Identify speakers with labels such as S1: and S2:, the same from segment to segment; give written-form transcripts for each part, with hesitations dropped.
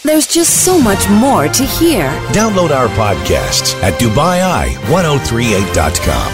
S1: There's just so much more to hear.
S2: Download our podcasts at DubaiI1038.com.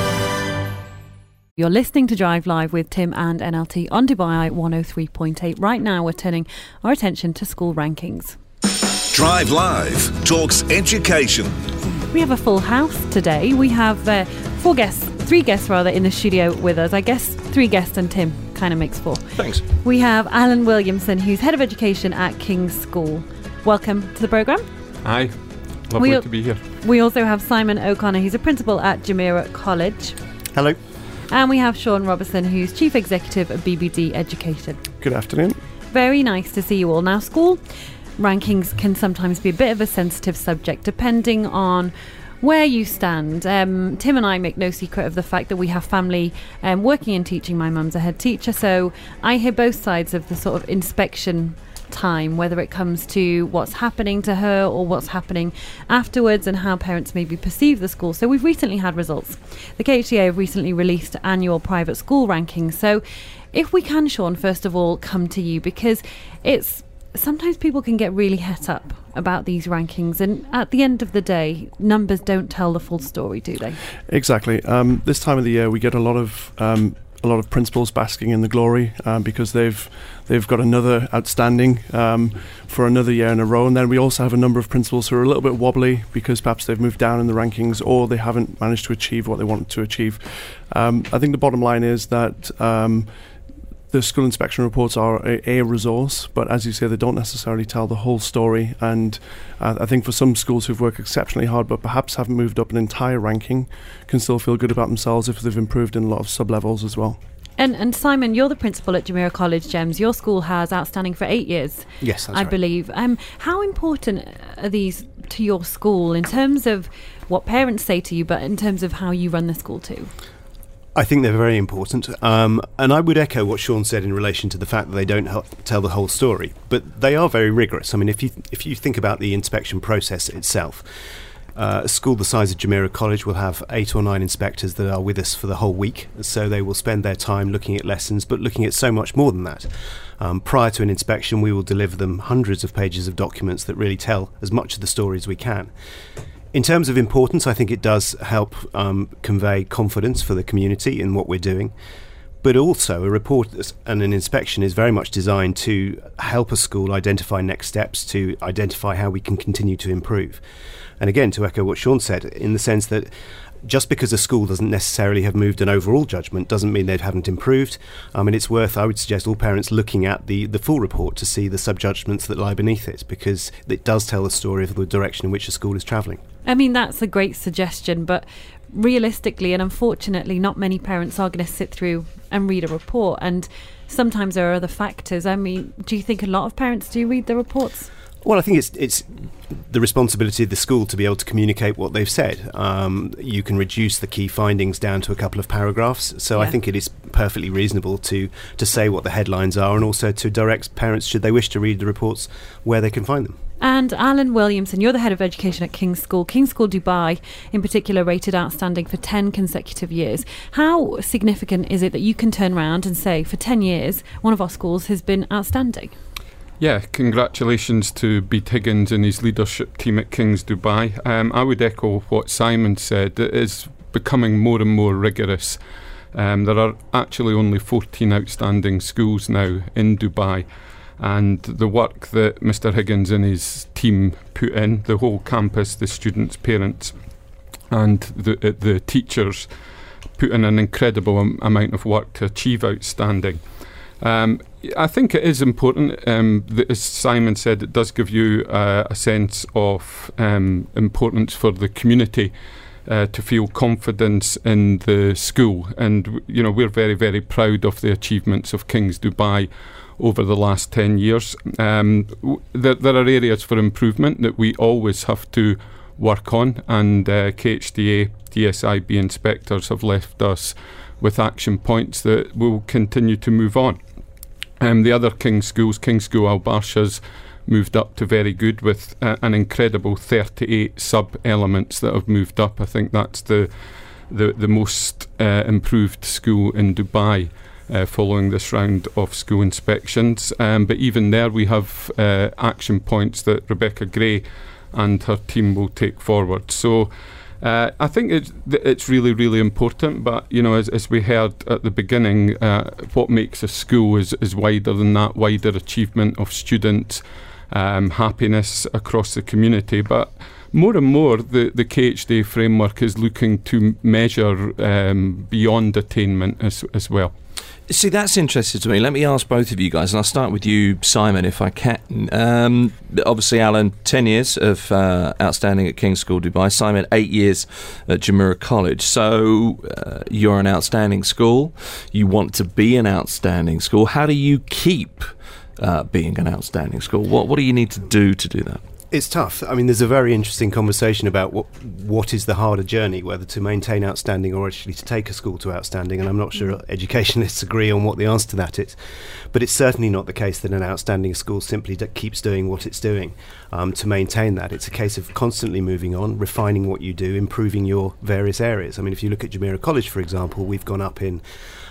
S3: You're listening to Drive Live with Tim and NLT on Dubai 103.8. Right now we're turning our attention to school rankings.
S4: Drive Live talks education.
S3: We have a full house today. We have three guests in the studio with us. I guess 3 guests and Tim kind of makes 4.
S5: Thanks.
S3: We have Alan Williamson, who's Head of Education at King's School. Welcome to the programme.
S5: Hi. Lovely to be here.
S3: We also have Simon O'Connor, who's a principal at Jumeirah College.
S6: Hello.
S3: And we have Sean Robertson, who's Chief Executive of BBD Education.
S6: Good afternoon.
S3: Very nice to see you all. Now, school rankings can sometimes be a bit of a sensitive subject, depending on where you stand. Tim and I make no secret of the fact that we have family working in teaching. My mum's a head teacher, so I hear both sides of the sort of inspection time, whether it comes to what's happening to her or what's happening afterwards and how parents maybe perceive the school. So we've recently had results. The KHDA have recently released annual private school rankings. So if we can, Sean, first of all, come to you, because it's sometimes people can get really het up about these rankings, and at the end of the day, numbers don't tell the full story, do they?
S6: Exactly. This time of the year we get a lot of principals basking in the glory because they've got another outstanding for another year in a row, and then we also have a number of principals who are a little bit wobbly because perhaps they've moved down in the rankings or they haven't managed to achieve what they wanted to achieve. I think the bottom line is that the school inspection reports are a resource, but as you say, they don't necessarily tell the whole story. And I think for some schools who've worked exceptionally hard but perhaps haven't moved up an entire ranking can still feel good about themselves if they've improved in a lot of sub-levels as well.
S3: And Simon, you're the principal at Jumeirah College, GEMS. Your school has outstanding for 8 years,
S5: yes, that's
S3: I
S5: right.
S3: believe. How important are these to your school in terms of what parents say to you, but in terms of how you run the school too?
S7: I think they're very important, and I would echo what Sean said in relation to the fact that they don't tell the whole story, but they are very rigorous. I mean, if you think about the inspection process itself, a school the size of Jumeirah College will have 8 or 9 inspectors that are with us for the whole week, so they will spend their time looking at lessons, but looking at so much more than that. Prior to an inspection, we will deliver them hundreds of pages of documents that really tell as much of the story as we can. In terms of importance, I think it does help convey confidence for the community in what we're doing. But also, a report and an inspection is very much designed to help a school identify next steps, to identify how we can continue to improve. And again, to echo what Sean said, in the sense that just because a school doesn't necessarily have moved an overall judgment doesn't mean they haven't improved. And it's worth, I would suggest, all parents looking at the full report to see the sub-judgments that lie beneath it, because it does tell the story of the direction in which a school is travelling.
S3: I mean, that's a great suggestion, but realistically and unfortunately, not many parents are going to sit through and read a report, and sometimes there are other factors. I mean, do you think a lot of parents do read the reports?
S7: Well, I think it's the responsibility of the school to be able to communicate what they've said. You can reduce the key findings down to a couple of paragraphs, so I think it is perfectly reasonable to say what the headlines are, and also to direct parents, should they wish to read the reports, where they can find them.
S3: And Alan Williamson, you're the Head of Education at King's School. King's School Dubai, in particular, rated outstanding for 10 consecutive years. How significant is it that you can turn around and say, for 10 years, one of our schools has been outstanding?
S5: Yeah, congratulations to Bede Higgins and his leadership team at King's Dubai. I would echo what Simon said. It is becoming more and more rigorous. There are actually only 14 outstanding schools now in Dubai. And the work that Mr. Higgins and his team put in, the whole campus, the students, parents and the teachers put in an incredible amount of work to achieve outstanding. I think it is important, as Simon said, it does give you a sense of importance for the community to feel confidence in the school. And, you know, we're very, very proud of the achievements of King's Dubai over the last 10 years. There are areas for improvement that we always have to work on, and KHDA, DSIB inspectors have left us with action points that will continue to move on. The other King's schools, King's School Al Barsha's moved up to very good with an incredible 38 sub-elements that have moved up. I think that's the most improved school in Dubai. following this round of school inspections. But even there we have action points that Rebecca Gray and her team will take forward. So I think it's really, really important, but as we heard at the beginning, what makes a school is wider than that, wider achievement of students, happiness across the community. But more and more the KHD framework is looking to measure beyond attainment as well.
S8: See, that's interesting to me. Let me ask both of you guys, and I'll start with you, Simon, if I can. Obviously, Alan, 10 years of outstanding at King's School Dubai. Simon, 8 years at Jumeirah College. So you're an outstanding school. You want to be an outstanding school. How do you keep being an outstanding school? What do you need to do that?
S7: It's tough. I mean, there's a very interesting conversation about what is the harder journey, whether to maintain outstanding or actually to take a school to outstanding, and I'm not sure educationalists agree on what the answer to that is. But it's certainly not the case that an outstanding school simply keeps doing what it's doing to maintain that. It's a case of constantly moving on, refining what you do, improving your various areas. I mean, if you look at Jumeirah College, for example, we've gone up in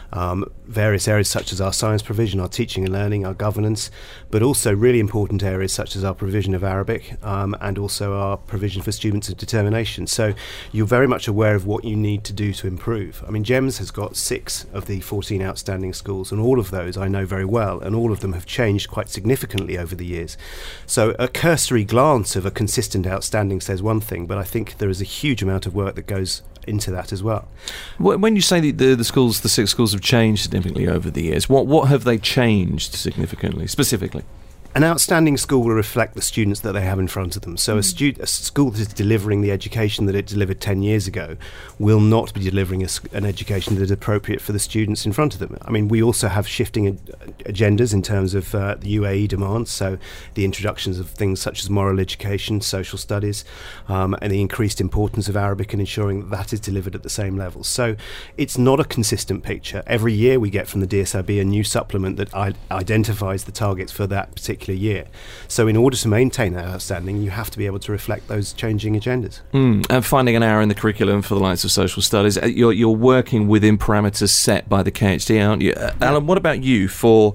S7: various areas such as our science provision, our teaching and learning, our governance, but also really important areas such as our provision of Arabic and also our provision for students of determination. So you're very much aware of what you need to do to improve. I mean, GEMS has got 6 of the 14 outstanding schools, and all of those I know very well, and all of them have changed quite significantly over the years. So a cursory glance of a consistent outstanding says one thing, but I think there is a huge amount of work that goes into that as well.
S8: When you say the 6 schools have changed significantly over the years, what have they changed significantly, specifically?
S7: An outstanding school will reflect the students that they have in front of them. So a school that is delivering the education that it delivered 10 years ago will not be delivering an education that is appropriate for the students in front of them. I mean, we also have shifting agendas in terms of the UAE demands, so the introductions of things such as moral education, social studies, and the increased importance of Arabic and ensuring that is delivered at the same level. So it's not a consistent picture. Every year we get from the DSIB a new supplement that identifies the targets for that particular year. So in order to maintain that outstanding, you have to be able to reflect those changing agendas.
S8: And finding an hour in the curriculum for the likes of social studies, you're working within parameters set by the KHD, aren't you? Alan, what about you for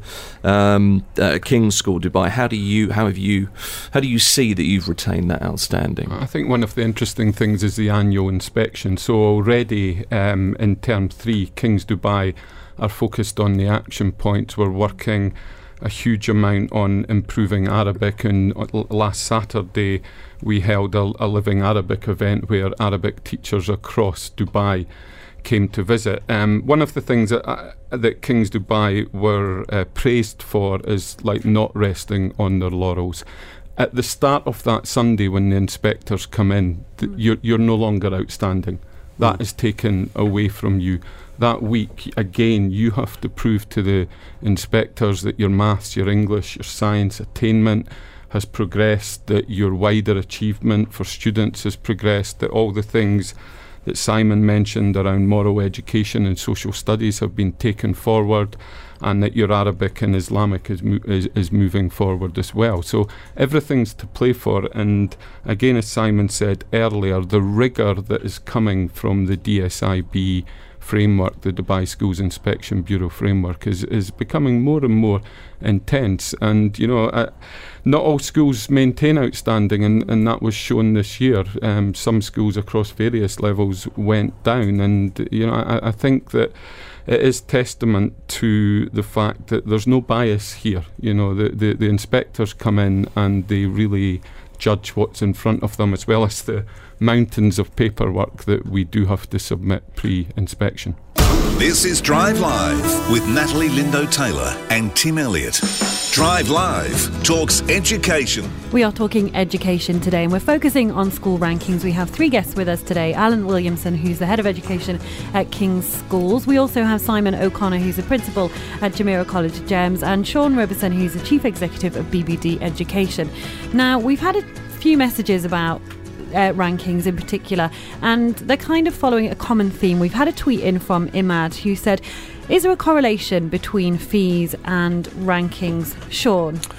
S8: King's School Dubai? How do you see that you've retained that outstanding?
S5: I think one of the interesting things is the annual inspection. So already in term 3, King's Dubai are focused on the action points. We're working a huge amount on improving Arabic, and last Saturday we held a Living Arabic event where Arabic teachers across Dubai came to visit. One of the things that King's Dubai were praised for is not resting on their laurels. At the start of that Sunday when the inspectors come in, you're no longer outstanding. That is taken away from you. That week, again, you have to prove to the inspectors that your maths, your English, your science attainment has progressed, that your wider achievement for students has progressed, that all the things that Simon mentioned around moral education and social studies have been taken forward, and that your Arabic and Islamic is moving forward as well. So everything's to play for, and again, as Simon said earlier, the rigour that is coming from the DSIB framework, the Dubai Schools Inspection Bureau framework, is becoming more and more intense. And not all schools maintain outstanding, and that was shown this year. Some schools across various levels went down, and I think that it is testament to the fact that there's no bias here. The inspectors come in and they really judge what's in front of them, as well as the mountains of paperwork that we do have to submit pre-inspection.
S4: This is Drive Live with Natalie Lindo-Taylor and Tim Elliott. Drive Live talks education.
S3: We are talking education today, and we're focusing on school rankings. We have 3 guests with us today. Alan Williamson, who's the head of education at King's Schools. We also have Simon O'Connor, who's a principal at Jumeirah College GEMS, and Sean Robertson, who's the chief executive of BBD Education. Now, we've had a few messages about rankings in particular, and they're kind of following a common theme. We've had a tweet in from Imad who said, is there a correlation between fees and rankings? Sean?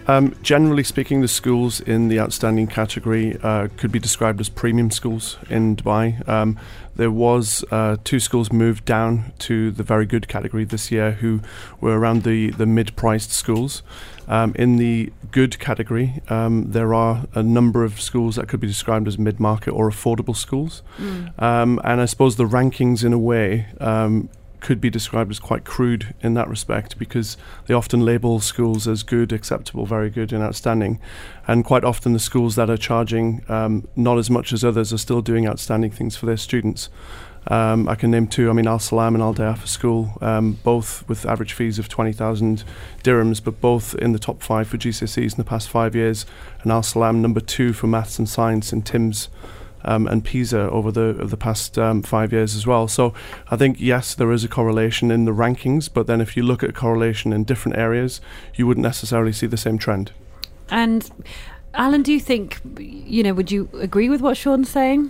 S6: Generally speaking, the schools in the outstanding category could be described as premium schools in Dubai. There was 2 schools moved down to the very good category this year who were around the mid-priced schools. In the good category, there are a number of schools that could be described as mid-market or affordable schools. And I suppose the rankings in a way could be described as quite crude in that respect, because they often label schools as good, acceptable, very good and outstanding, and quite often the schools that are charging not as much as others are still doing outstanding things for their students. I can name 2. Al Salam and Al Dayafa School, both with average fees of 20,000 dirhams, but both in the top 5 for GCSEs in the past 5 years, and Al Salam number 2 for maths and science in TIMSS and PISA over the past 5 years as well. So I think, yes, there is a correlation in the rankings, but then if you look at correlation in different areas, you wouldn't necessarily see the same trend.
S3: And Alan, do you think, would you agree with what Sean's saying?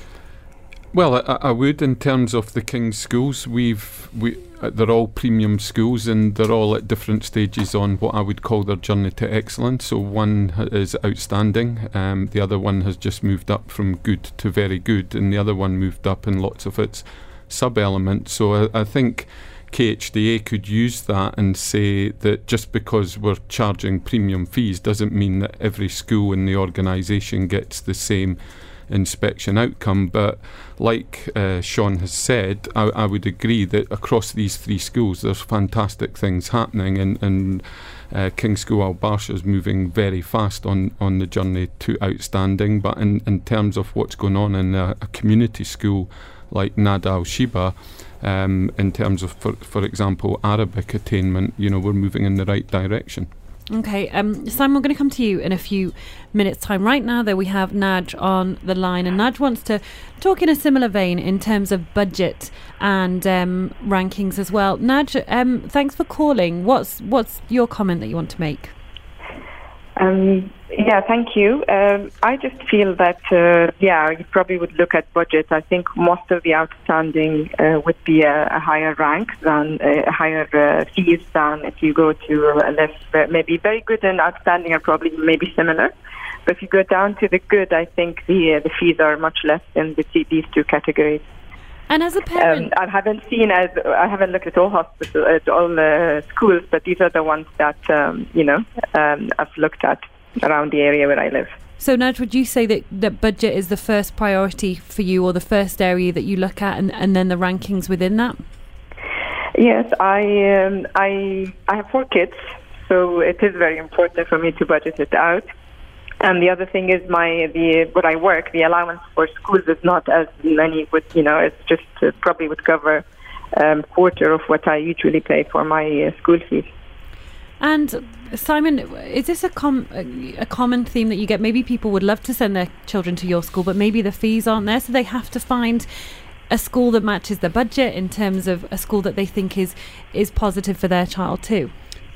S5: Well, I would. In terms of the King's schools, they're all premium schools, and they're all at different stages on what I would call their journey to excellence. So one is outstanding, the other one has just moved up from good to very good, and the other one moved up in lots of its sub-elements. So I think KHDA could use that and say that just because we're charging premium fees doesn't mean that every school in the organisation gets the same inspection outcome. But like Sean has said, I would agree that across these 3 schools there's fantastic things happening, and King's School Al Barsha is moving very fast on the journey to outstanding. But in terms of what's going on in a community school like Nada Al Shiba, in terms of, for example, Arabic attainment, we're moving in the right direction.
S3: Okay, Simon, we're going to come to you in a few minutes' time. Right now, though, we have Naj on the line, and Naj wants to talk in a similar vein in terms of budget and rankings as well. Naj, thanks for calling. What's your comment that you want to make?
S9: Yeah, thank you. I just feel that, you probably would look at budget. I think most of the outstanding would be a higher rank than a higher fees than if you go to a less, maybe very good and outstanding are probably maybe similar. But if you go down to the good, I think the fees are much less in these 2 categories.
S3: And as a parent,
S9: I haven't looked at all hospitals, at all schools, but these are the ones that I've looked at around the area where I live.
S3: So, Naj, would you say that budget is the first priority for you, or the first area that you look at, and then the rankings within that?
S9: Yes, I have 4 kids, so it is very important for me to budget it out. And the other thing is what I work, the allowance for schools is not as many would, it's just probably would cover quarter of what I usually pay for my school fees.
S3: And Simon, is this a common theme that you get? Maybe people would love to send their children to your school, but maybe the fees aren't there, so they have to find a school that matches their budget in terms of a school that they think is positive for their child too.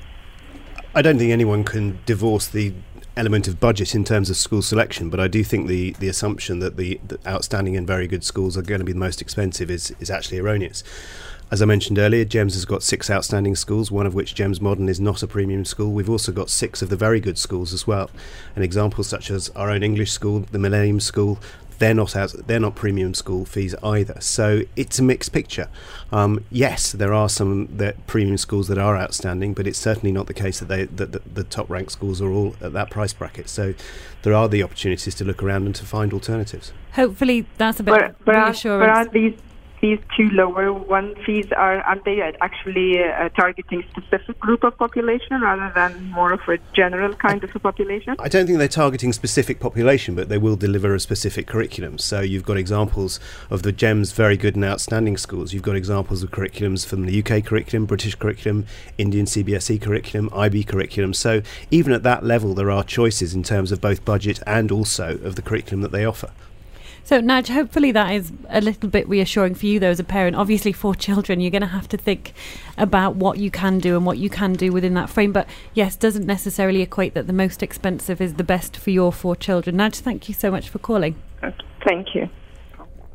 S7: I don't think anyone can divorce the element of budget in terms of school selection, but I do think the assumption that the outstanding and very good schools are going to be the most expensive is actually erroneous. As I mentioned earlier, GEMS has got 6 outstanding schools, one of which, GEMS Modern, is not a premium school. We've also got 6 of the very good schools as well. And examples such as our own English school, the Millennium School, they're not premium school fees either. So it's a mixed picture. Yes, there are some premium schools that are outstanding, but it's certainly not the case that the top ranked schools are all at that price bracket. So there are the opportunities to look around and to find alternatives.
S3: Hopefully that's a bit reassurance.
S9: But these 2 lower one fees, aren't they actually targeting specific group of population rather than more of a general kind of a population?
S7: I don't think they're targeting specific population, but they will deliver a specific curriculum. So you've got examples of the GEMS very good and outstanding schools. You've got examples of curriculums from the UK curriculum, British curriculum, Indian CBSE curriculum, IB curriculum. So even at that level, there are choices in terms of both budget and also of the curriculum that they offer.
S3: So, Naj, hopefully that is a little bit reassuring for you, though, as a parent. Obviously, 4 children, you're going to have to think about what you can do and what you can do within that frame. But, yes, doesn't necessarily equate that the most expensive is the best for your 4 children. Naj, thank you so much for calling.
S9: Thank you.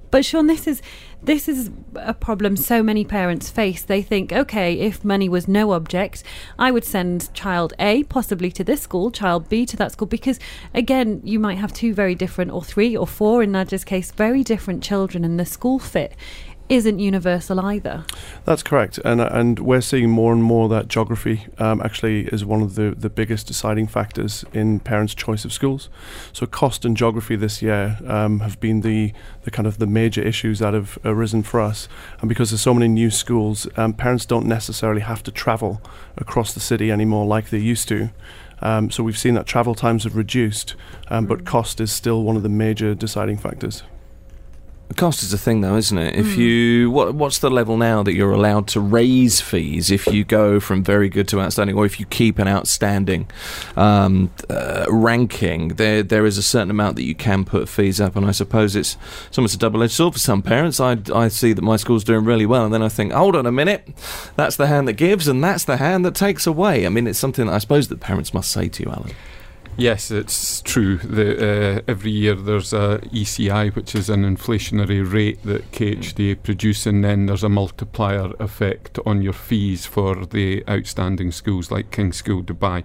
S3: But Sean, this is a problem so many parents face. They think, okay, if money was no object, I would send child A possibly to this school, child B to that school, because again, you might have 2 very different, or 3 or 4 in Nadja's case, very different children, and the school fit isn't universal either.
S6: That's correct, and we're seeing more and more that geography actually is one of the biggest deciding factors in parents' choice of schools. So cost and geography this year have been the kind of the major issues that have arisen for us, and because there's so many new schools, parents don't necessarily have to travel across the city anymore like they used to. So we've seen that travel times have reduced, but cost is still one of the major deciding factors.
S8: Cost is a thing, though, isn't it? If you what's the level now that you're allowed to raise fees if you go from very good to outstanding, or if you keep an outstanding ranking? There is a certain amount that you can put fees up, and I suppose it's almost a double-edged sword for some parents. I see that my school's doing really well, and then I think, hold on a minute, that's the hand that gives, and that's the hand that takes away. I mean, it's something that I suppose that parents must say to you, Alan.
S5: Yes, it's true. Every year there's a ECI, which is an inflationary rate that KHDA produce, and then there's a multiplier effect on your fees for the outstanding schools like King's School Dubai.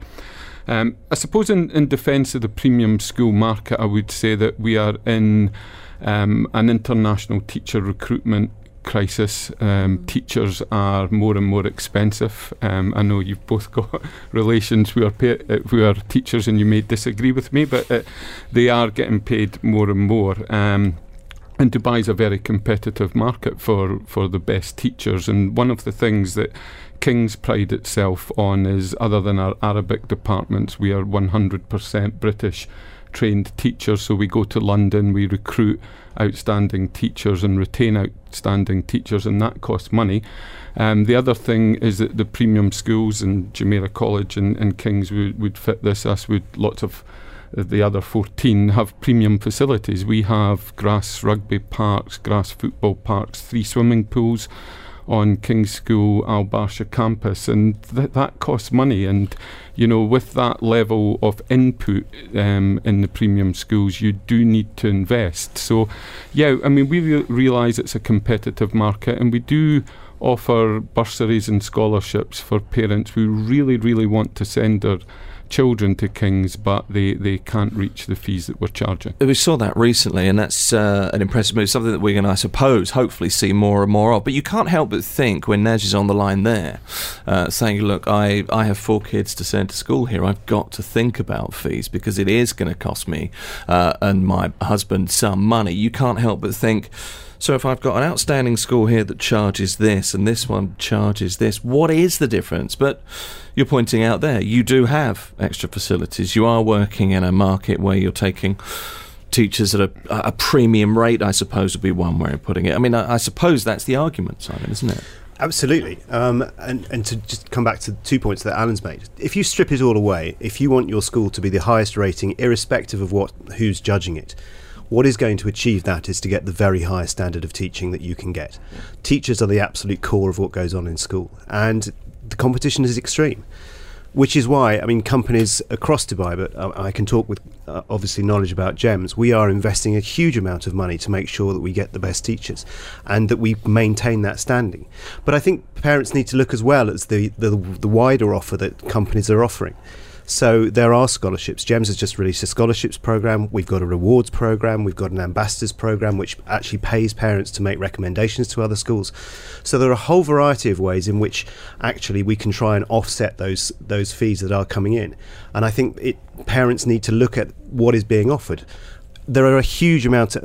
S5: I suppose in defence of the premium school market, I would say that we are in an international teacher recruitment crisis. Teachers are more and more expensive. I know you've both got relations who are teachers, and you may disagree with me, but they are getting paid more and more. And Dubai is a very competitive market for the best teachers. And one of the things that King's pride itself on is, other than our Arabic departments, we are 100% British trained teachers. So we go to London, we recruit outstanding teachers and retain outstanding teachers, and that costs money. The other thing is that the premium schools, and Jumeirah College and King's would fit this, as would lots of the other 14, have premium facilities. We have grass rugby parks, grass football parks, 3 swimming pools on King's School Al Barsha campus, and that costs money. And you know, with that level of input in the premium schools, you do need to invest. So yeah, I mean, we realise it's a competitive market, and we do offer bursaries and scholarships for parents who really, really want to send their children to King's, but they can't reach the fees that we're charging.
S8: We saw that recently, and that's an impressive move, something that we're going to, I suppose, hopefully see more and more of. But you can't help but think, when Naj is on the line there, saying, look, I have 4 kids to send to school here, I've got to think about fees, because it is going to cost me and my husband some money. You can't help but think, so if I've got an outstanding school here that charges this and this one charges this, what is the difference? But you're pointing out there, you do have extra facilities. You are working in a market where you're taking teachers at a premium rate, I suppose would be one way of putting it. I mean, I suppose that's the argument, Simon, isn't it?
S7: Absolutely. And to just come back to 2 points that Alan's made, if you strip it all away, if you want your school to be the highest rating, irrespective of who's judging it, what is going to achieve that is to get the very highest standard of teaching that you can get. Teachers are the absolute core of what goes on in school, and the competition is extreme, which is why, I mean, companies across Dubai, but I can talk with obviously knowledge about GEMS, we are investing a huge amount of money to make sure that we get the best teachers and that we maintain that standing. But I think parents need to look as well as the wider offer that companies are offering. So there are scholarships. GEMS has just released a scholarships program. We've got a rewards program. We've got an ambassadors program, which actually pays parents to make recommendations to other schools. So there are a whole variety of ways in which actually we can try and offset those fees that are coming in. And I think parents need to look at what is being offered. There are a huge amount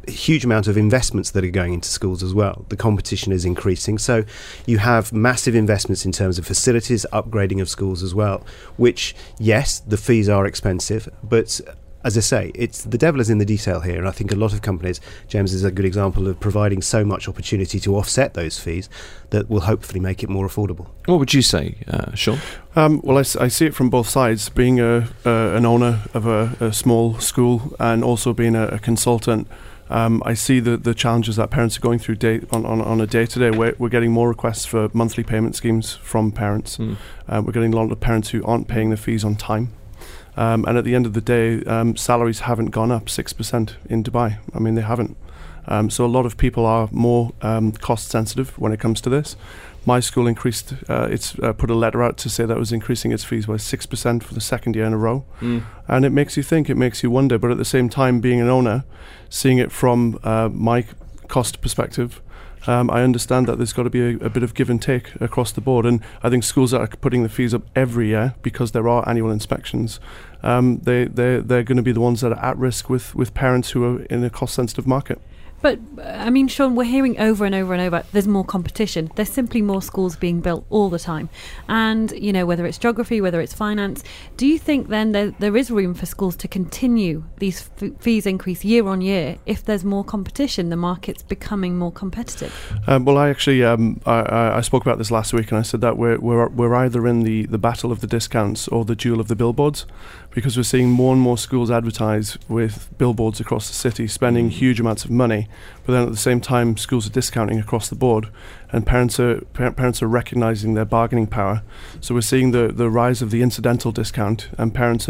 S7: of investments that are going into schools as well. The competition is increasing, so you have massive investments in terms of facilities, upgrading of schools as well, which, yes, the fees are expensive, but as I say, it's the devil is in the detail here, and I think a lot of companies, GEMS is a good example of providing so much opportunity to offset those fees that will hopefully make it more affordable.
S8: What would you say, Sean?
S6: Well, I see it from both sides. Being an owner of a small school and also being a consultant, I see the challenges that parents are going through on a day-to-day. We're getting more requests for monthly payment schemes from parents. We're getting a lot of parents who aren't paying the fees on time. And at the end of the day, salaries haven't gone up 6% in Dubai. I mean, they haven't. So a lot of people are more cost sensitive when it comes to this. My school increased, put a letter out to say that it was increasing its fees by 6% for the second year in a row. And it makes you think, it makes you wonder. But at the same time, being an owner, seeing it from my cost perspective, I understand that there's got to be a bit of give and take across the board. And I think schools that are putting the fees up every year because there are annual inspections, they're going to be the ones that are at risk with parents who are in a cost-sensitive market.
S3: But, I mean, Sean, we're hearing over and over and over, there's more competition. There's simply more schools being built all the time. And, you know, whether it's geography, whether it's finance, do you think then there is room for schools to continue these fees increase year on year if there's more competition, the market's becoming more competitive?
S6: Well, I actually, I spoke about this last week, and I said that we're either in the battle of the discounts or the duel of the billboards, because we're seeing more and more schools advertise with billboards across the city, spending huge amounts of money, but then at the same time schools are discounting across the board, and parents are recognising their bargaining power. So we're seeing the rise of the incidental discount, and parents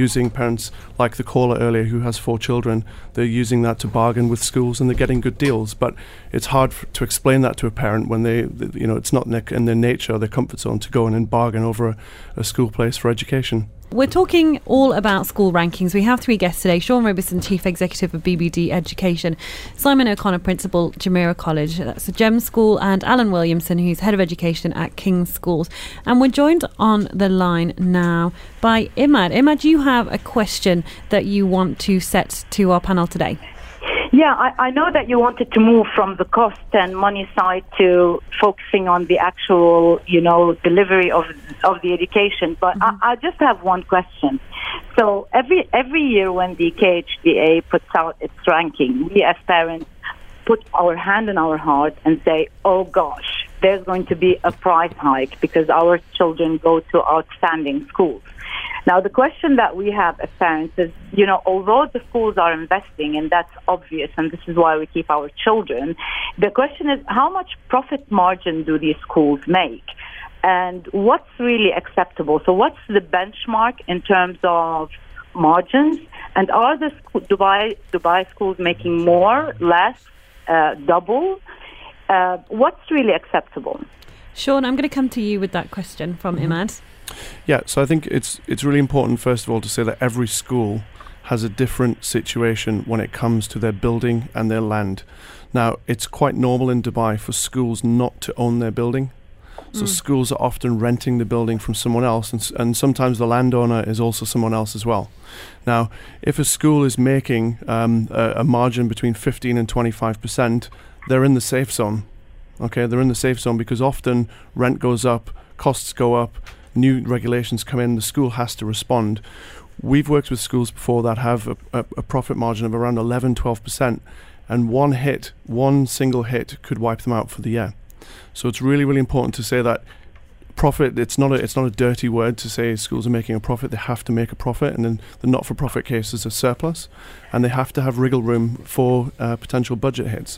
S6: like the caller earlier who has 4 children, they're using that to bargain with schools, and they're getting good deals. But it's hard to explain that to a parent when it's not in their nature or their comfort zone to go in and bargain over a school place for education.
S3: We're talking all about school rankings. We have 3 guests today. Sean Roberson, Chief Executive of BBD Education, Simon O'Connor, Principal, Jumeirah College, that's the GEM School, and Alan Williamson, who's Head of Education at King's Schools. And we're joined on the line now by Imad. Imad, you have a question that you want to set to our panel today.
S10: Yeah, I know that you wanted to move from the cost and money side to focusing on the actual, delivery of the education. But I just have one question. So every year when the KHDA puts out its ranking, we as parents put our hand in our heart and say, oh gosh, there's going to be a price hike because our children go to outstanding schools. Now, the question that we have as parents is, although the schools are investing, and that's obvious, and this is why we keep our children, the question is, how much profit margin do these schools make? And what's really acceptable? So what's the benchmark in terms of margins? And are the Dubai schools making more, less, double? What's really acceptable?
S3: Sean, I'm going to come to you with that question from Imad.
S6: Yeah, so I think it's really important, first of all, to say that every school has a different situation when it comes to their building and their land. Now, it's quite normal in Dubai for schools not to own their building. So schools are often renting the building from someone else, and sometimes the landowner is also someone else as well. Now, if a school is making a margin between 15 and 25%, they're in the safe zone. Okay, they're in the safe zone because often rent goes up, costs go up, new regulations come in, the school has to respond. We've worked with schools before that have a profit margin of around 11-12%, and one single hit could wipe them out for the year. So it's really, really important to say that profit, it's not a dirty word to say schools are making a profit. They have to make a profit, and then the not-for-profit cases are surplus, and they have to have wriggle room for potential budget hits.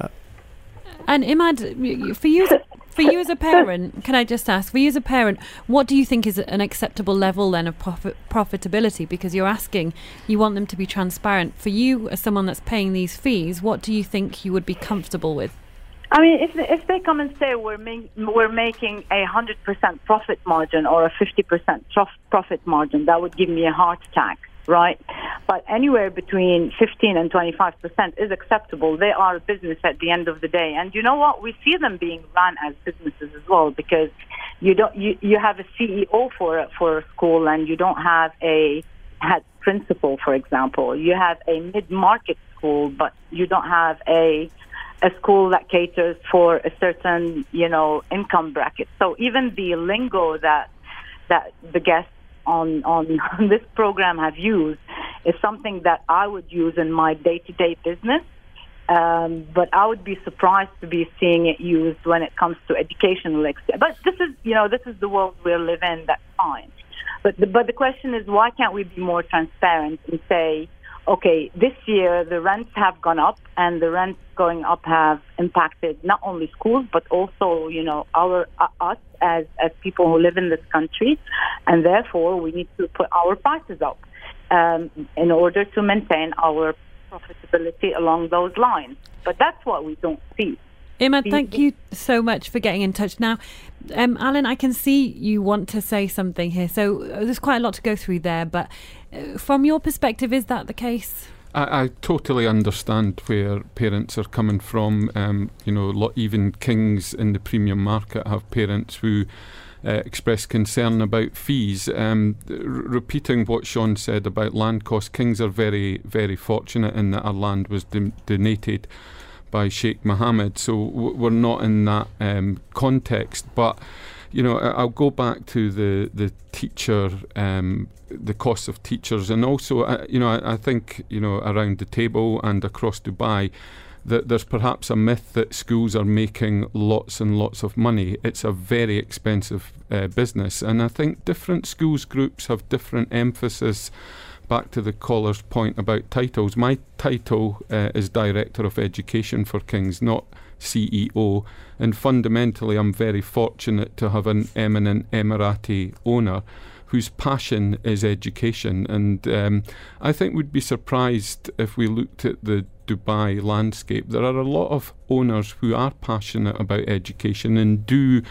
S3: And Imad, for you as a parent, can I just ask, for you as a parent, what do you think is an acceptable level then of profitability? Because you want them to be transparent. For you, as someone that's paying these fees, what do you think you would be comfortable with?
S10: I mean, if they come and say we're making 100% profit margin or a 50% profit margin, that would give me a heart attack, right? But anywhere between 15 and 25% is acceptable. They are a business at the end of the day, and you know what? We see them being run as businesses as well, because you have a CEO for a school, and you don't have a head principal, for example. You have a mid-market school, but you don't have a school that caters for a certain, income bracket. So even the lingo that the guests on this program have used is something that I would use in my day-to-day business. But I would be surprised to be seeing it used when it comes to educational extent. But this is the world we live in. That's fine. But the question is, why can't we be more transparent and say, okay, this year the rents have gone up, and the rents going up have impacted not only schools but also, us as people who live in this country, and therefore we need to put our prices up in order to maintain our profitability along those lines. But that's what we don't see.
S3: Emma, thank you so much for getting in touch. Now, Alan, I can see you want to say something here, so there's quite a lot to go through there, but from your perspective, is that the case?
S5: I totally understand where parents are coming from. Even Kings in the premium market have parents who express concern about fees. Repeating what Sean said about land costs, Kings are very, very fortunate in that our land was donated by Sheikh Mohammed, so we're not in that context. But I'll go back to the teacher, the cost of teachers, and also I think around the table and across Dubai that there's perhaps a myth that schools are making lots and lots of money. It's a very expensive business, and I think different schools groups have different emphasis. Back to the caller's point about titles, my title is Director of Education for Kings, not CEO, and fundamentally I'm very fortunate to have an eminent Emirati owner whose passion is education, and I think we'd be surprised if we looked at the Dubai landscape. There are a lot of owners who are passionate about education and do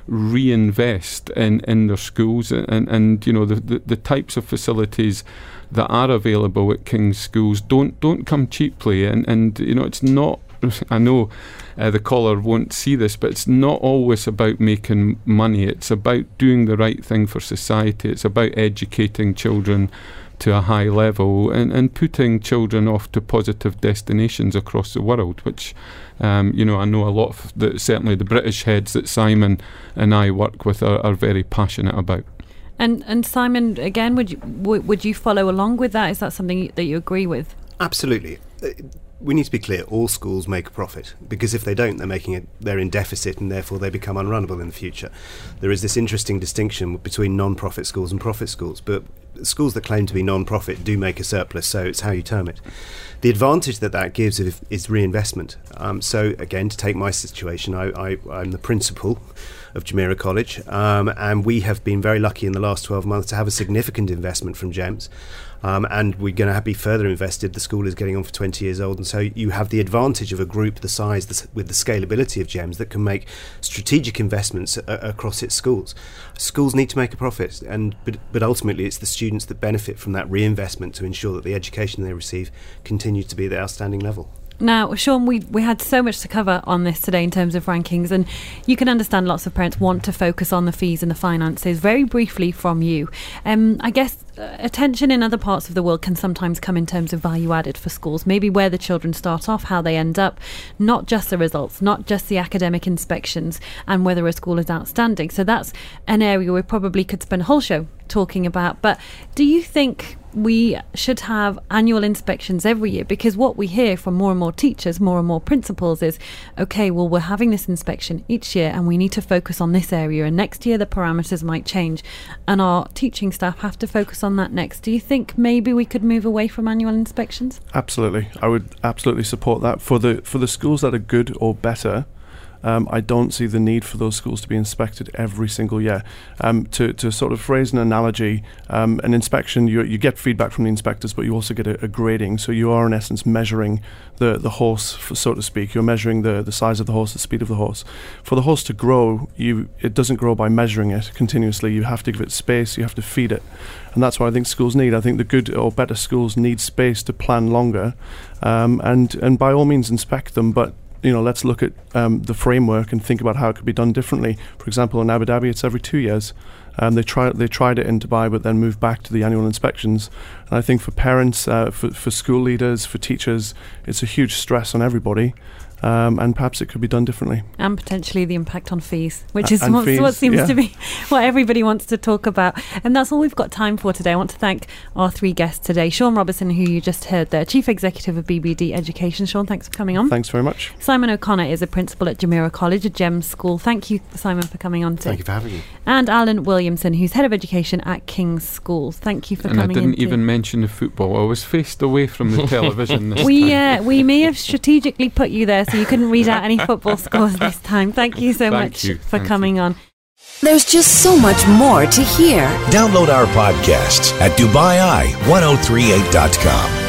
S5: reinvest in their schools, and the types of facilities that are available at King's schools don't come cheaply, and it's not. I know the caller won't see this, but it's not always about making money. It's about doing the right thing for society. It's about educating children to a high level and putting children off to positive destinations across the world, which I know a lot of certainly the British heads that Simon and I work with are very passionate about.
S3: And Simon, again, would you follow along with that? Is that something that you agree with?
S7: Absolutely. We need to be clear, all schools make a profit, because if they don't, they're in deficit, and therefore they become unrunnable in the future. There is this interesting distinction between non-profit schools and profit schools, but schools that claim to be non-profit do make a surplus, so it's how you term it. The advantage that gives is reinvestment. So again, to take my situation, I'm the principal of Jumeirah College, and we have been very lucky in the last 12 months to have a significant investment from GEMS. And we're going to be further invested. The school is getting on for 20 years old, and so you have the advantage of a group the size with the scalability of GEMS that can make strategic investments across its schools. Schools need to make a profit, but ultimately it's the students that benefit from that reinvestment to ensure that the education they receive continues to be at the outstanding level.
S3: Now, Sean, we had so much to cover on this today in terms of rankings, and you can understand lots of parents want to focus on the fees and the finances. Very briefly from you, I guess attention in other parts of the world can sometimes come in terms of value added for schools, maybe where the children start off, how they end up, not just the results, not just the academic inspections, and whether a school is outstanding. So that's an area we probably could spend a whole show talking about. But do you think we should have annual inspections every year? Because what we hear from more and more teachers, more and more principals is, okay, well, we're having this inspection each year and we need to focus on this area, and next year the parameters might change and our teaching staff have to focus on that next. Do you think maybe we could move away from annual inspections? Absolutely.
S6: I would absolutely support that. For the schools that are good or better, I don't see the need for those schools to be inspected every single year. To sort of phrase an analogy, an inspection, you get feedback from the inspectors, but you also get a grading. So you are in essence measuring the horse, so to speak. You're measuring the size of the horse, the speed of the horse. For the horse to grow, it doesn't grow by measuring it continuously. You have to give it space, you have to feed it. And that's what I think schools need. I think the good or better schools need space to plan longer, and by all means inspect them, but let's look at the framework and think about how it could be done differently. For example, in Abu Dhabi, it's every 2 years. They tried it in Dubai, but then moved back to the annual inspections. And I think for parents, for school leaders, for teachers, it's a huge stress on everybody. and perhaps it could be done differently.
S3: And potentially the impact on fees, which is
S6: fees,
S3: what seems
S6: yeah.
S3: to be what everybody wants to talk about. And that's all we've got time for today. I want to thank our three guests today. Sean Robertson, who you just heard there, Chief Executive of BBD Education. Sean, thanks for coming on.
S6: Thanks very much.
S3: Simon O'Connor is a principal at Jumeirah College, a GEMS school. Thank you, Simon, for coming on today.
S7: Thank you for having me.
S3: And Alan Williamson, who's Head of Education at King's School. Thank you for coming in.
S5: And I didn't even mention the football. I was faced away from the television this time.
S3: We may have strategically put you there so you couldn't read out any football scores this time. Thank you so much for coming on.
S1: There's just so much more to hear.
S2: Download our podcasts at DubaiEye1038.com.